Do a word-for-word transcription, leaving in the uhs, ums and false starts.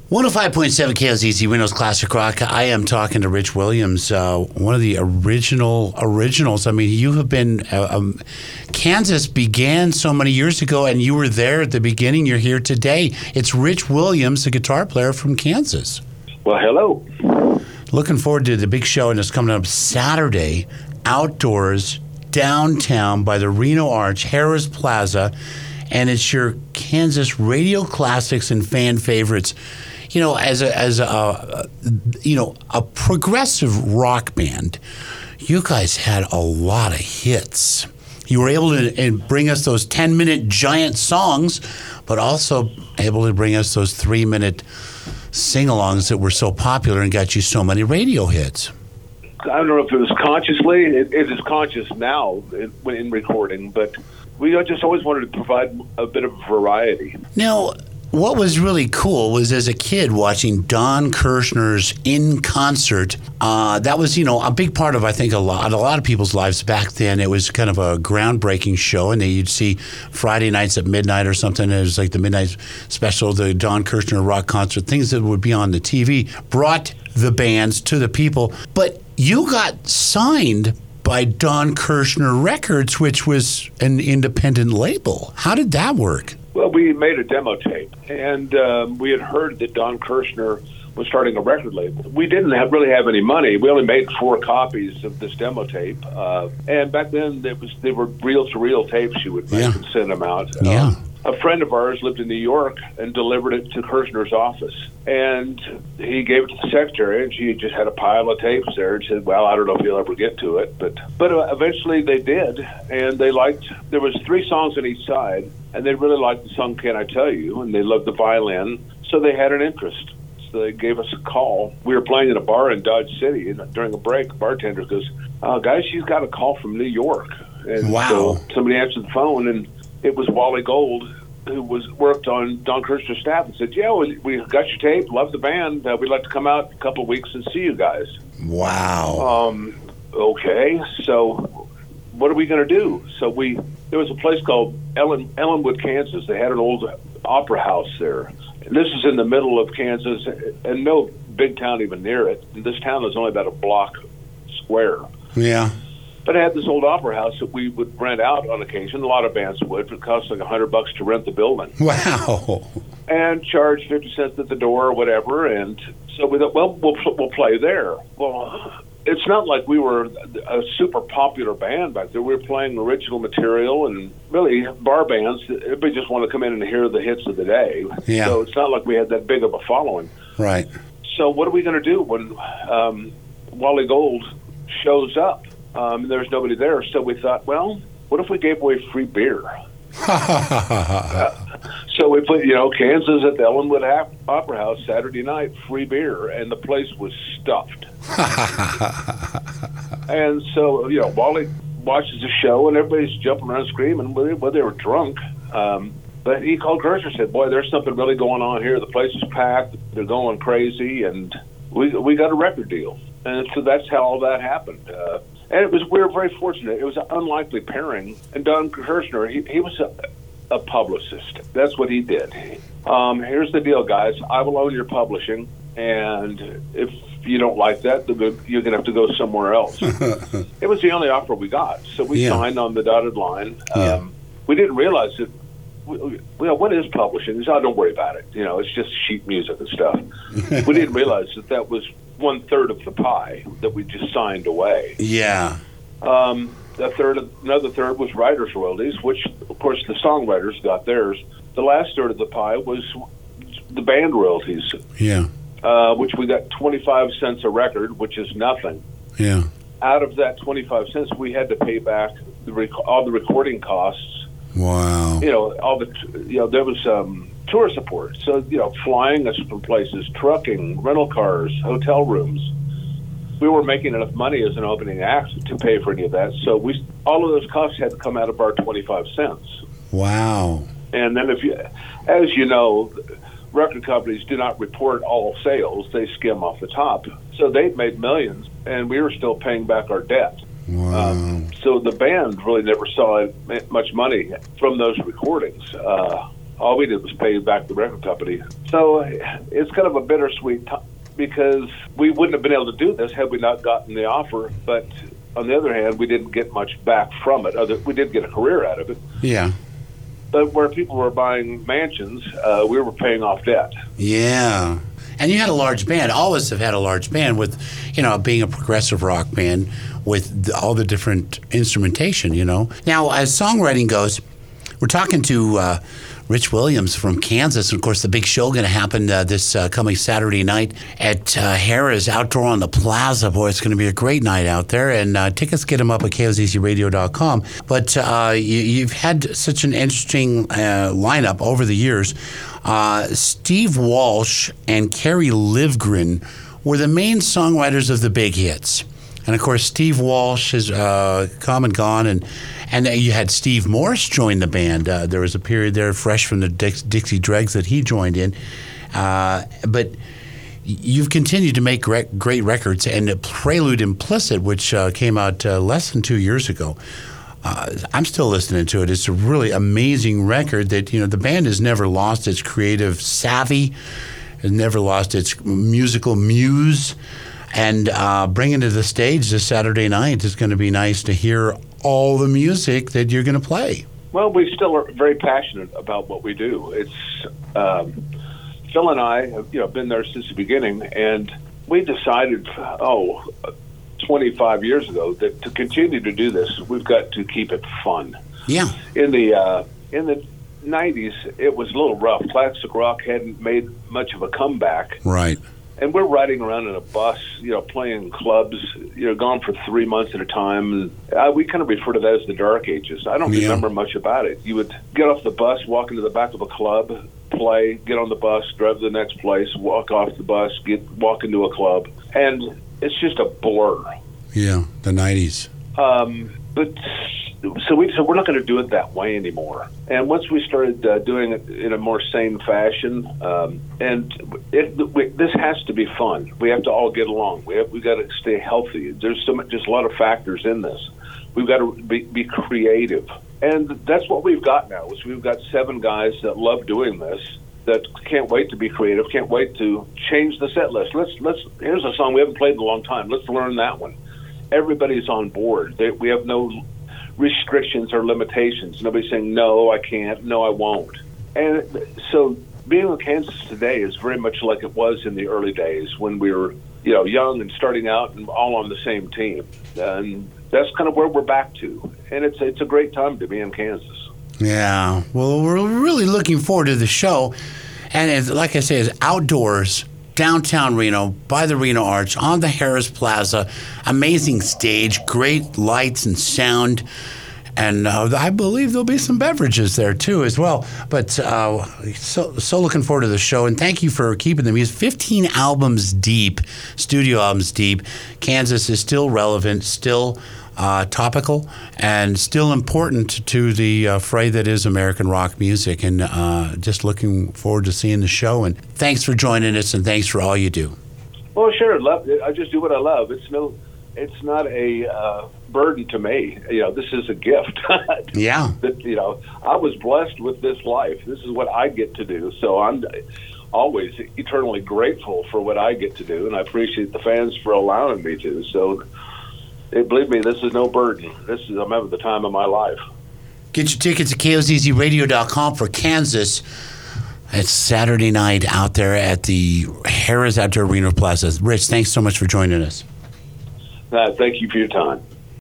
one oh five point seven K L Z Z Windows Classic Rock. I am talking to Rich Williams, uh, one of the original originals. I mean, you have been, uh, um, Kansas began so many years ago, and you were there at the beginning. You're here today. It's Rich Williams, the guitar player from Kansas. Well, hello. Looking forward to the big show, and it's coming up Saturday, outdoors, downtown by the Reno Arch, Harris Plaza, and it's your Kansas radio classics and fan favorites. You know, as a as a you know a progressive rock band, you guys had a lot of hits. You were able to and bring us those ten minute giant songs, but also able to bring us those three minute sing-alongs that were so popular and got you so many radio hits. I don't know if it was consciously. It, it is conscious now in, in recording, but we just always wanted to provide a bit of variety. Now, what was really cool was as a kid watching Don Kirshner's In Concert. Uh, that was, you know, a big part of, I think, a lot, a lot of people's lives back then. It was kind of a groundbreaking show, and they, you'd see Friday nights at midnight or something. It was like the midnight special, the Don Kirshner rock concert, things that would be on the T V, brought the bands to the people. But you got signed by Don Kirshner Records, which was an independent label. How did that work? Well, we made a demo tape, and um, we had heard that Don Kirshner was starting a record label. We didn't have, really have any money. We only made four copies of this demo tape, uh, and back then it was they were reel-to-reel tapes you would make Yeah. and send them out. Yeah. Um, a friend of ours lived in New York and delivered it to Kirshner's office, and he gave it to the secretary, and she just had a pile of tapes there and said, well, I don't know if you'll ever get to it, but but uh, eventually they did, and they liked, there was three songs on each side, and they really liked the song Can I Tell You, and they loved the violin, so they had an interest. So they gave us a call. We were playing in a bar in Dodge City, and during a break, the bartender goes, uh, guys, she's got a call from New York. And Wow. so somebody answered the phone, and it was Wally Gold, who was worked on Don Kirshner's staff, and said, yeah, we, we got your tape, love the band, uh, we'd like to come out in a couple of weeks and see you guys. Wow. Um, okay, so what are we going to do? So we, there was a place called Ellen, Ellenwood, Kansas. They had an old opera house there. And this is in the middle of Kansas, and no big town even near it. And this town is only about a block square. Yeah. But it had this old opera house that we would rent out on occasion. A lot of bands would. It cost like a hundred bucks to rent the building. Wow. And charge fifty cents at the door or whatever. And so we thought, well, we'll, we'll play there. Well, it's not like we were a super popular band back there. We were playing original material, and really bar bands, everybody just want to come in and hear the hits of the day. Yeah. So it's not like we had that big of a following. Right. So what are we going to do when um, Wally Gold shows up? Um, and there's nobody there, so we thought, well, what if we gave away free beer? uh, so we put, you know, Kansas at the Ellenwood ha- Opera House Saturday night, free beer, and the place was stuffed. And so, you know, Wally watches the show, and everybody's jumping around screaming. Well, they, well, they were drunk. Um, but he called Kirshner and said, boy, there's something really going on here. The place is packed. They're going crazy, and we we got a record deal. And so that's how all that happened. Uh, and it was we were very fortunate. It was an unlikely pairing. And Don Kirshner, he, he was a, a publicist. That's what he did. Um, here's the deal, guys. I will own your publishing, and if you don't like that, you're going to have to go somewhere else. It was the only offer we got. So we Yeah. signed on the dotted line. Um, Yeah. We didn't realize that. Well, what is publishing? He said, oh, don't worry about it. You know, it's just sheet music and stuff. We didn't realize that that was one third of the pie that we just signed away. Yeah. Um, a third, of, another third was writers' royalties, which, of course, the songwriters got theirs. The last third of the pie was the band royalties, Yeah. uh, which we got twenty-five cents a record, which is nothing. Yeah. Out of that twenty-five cents, we had to pay back the rec- all the recording costs. Wow. You know, all the, you know, there was um, tour support. So, you know, flying us from places, trucking, rental cars, hotel rooms. We were making enough money as an opening act to pay for any of that. So we, all of those costs had to come out of our twenty-five cents. Wow. And then if you, as you know, record companies do not report all sales. They skim off the top. So they've made millions, and we were still paying back our debt. Wow. Um, so the band really never saw much money from those recordings. Uh, all we did was pay back the record company. So it's kind of a bittersweet time because we wouldn't have been able to do this had we not gotten the offer. But on the other hand, we didn't get much back from it. Other, we did get a career out of it. Yeah. But where people were buying mansions, uh, we were paying off debt. Yeah. And you had a large band. Always have had a large band with, you know, being a progressive rock band with the, all the different instrumentation, you know. Now, as songwriting goes, we're talking to uh, Rich Williams from Kansas. And, of course, the big show going to happen uh, this uh, coming Saturday night at uh, Harrah's Outdoor on the Plaza. Boy, it's going to be a great night out there. And uh, tickets, get them up at K O Z Z radio dot com. But uh, you, you've had such an interesting uh, lineup over the years. Uh, Steve Walsh and Kerry Livgren were the main songwriters of the big hits. And, of course, Steve Walsh has uh, come and gone, and and you had Steve Morse join the band. Uh, there was a period there, fresh from the Dix- Dixie Dregs, that he joined in. Uh, but you've continued to make great, great records, and Prelude Implicit, which uh, came out uh, less than two years ago, uh, I'm still listening to it. It's a really amazing record that, you know, the band has never lost its creative savvy, has never lost its musical muse. And uh, bringing to the stage this Saturday night is going to be nice to hear all the music that you're going to play. Well, we still are very passionate about what we do. It's um, Phil and I have, you know, been there since the beginning, and we decided, oh, twenty-five years ago, that to continue to do this, we've got to keep it fun. Yeah. In the uh, in the nineties, it was a little rough. Classic rock hadn't made much of a comeback. Right. And we're riding around in a bus, you know, playing clubs, you know, gone for three months at a time. Uh, we kind of refer to that as the dark ages. I don't yeah. remember much about it. You would get off the bus, walk into the back of a club, play, get on the bus, drive to the next place, walk off the bus, get walk into a club. And it's just a blur. Yeah, the nineties. Um, but so we so we're not going to do it that way anymore. And once we started uh, doing it in a more sane fashion, um, and it, we, this has to be fun. We have to all get along. We have we got to stay healthy. There's so much, just a lot of factors in this. We've got to be, be creative, and that's what we've got now. Is we've got seven guys that love doing this, that can't wait to be creative, can't wait to change the set list. Let's let's here's a song we haven't played in a long time. Let's learn that one. Everybody's on board. They, we have no restrictions or limitations. Nobody's saying, no, I can't, no, I won't. And so being in Kansas today is very much like it was in the early days when we were, you know, young and starting out and all on the same team. And that's kind of where we're back to. And it's it's a great time to be in Kansas. Yeah. Well, we're really looking forward to the show. And it's, like I say, it's outdoors, downtown Reno, by the Reno Arch, on the Harrah's Plaza. Amazing stage, great lights and sound. And uh, I believe there'll be some beverages there, too, as well. But uh, so so looking forward to the show. And thank you for keeping the music. fifteen albums deep, studio albums deep. Kansas is still relevant, still uh, topical, and still important to the uh, fray that is American rock music. And uh, just looking forward to seeing the show. And thanks for joining us, and thanks for all you do. Well, sure. Love, I just do what I love. It's no... It's not a uh, burden to me. You know, this is a gift. Yeah. That, you know, I was blessed with this life. This is what I get to do. So I'm always eternally grateful for what I get to do, and I appreciate the fans for allowing me to. So, hey, believe me, this is no burden. This is I'm having the time of my life. Get your tickets at K O Z Z radio dot com for Kansas. It's Saturday night out there at the Harrah's Outdoor Reno Plaza. Rich, thanks so much for joining us. Uh, thank you for your time.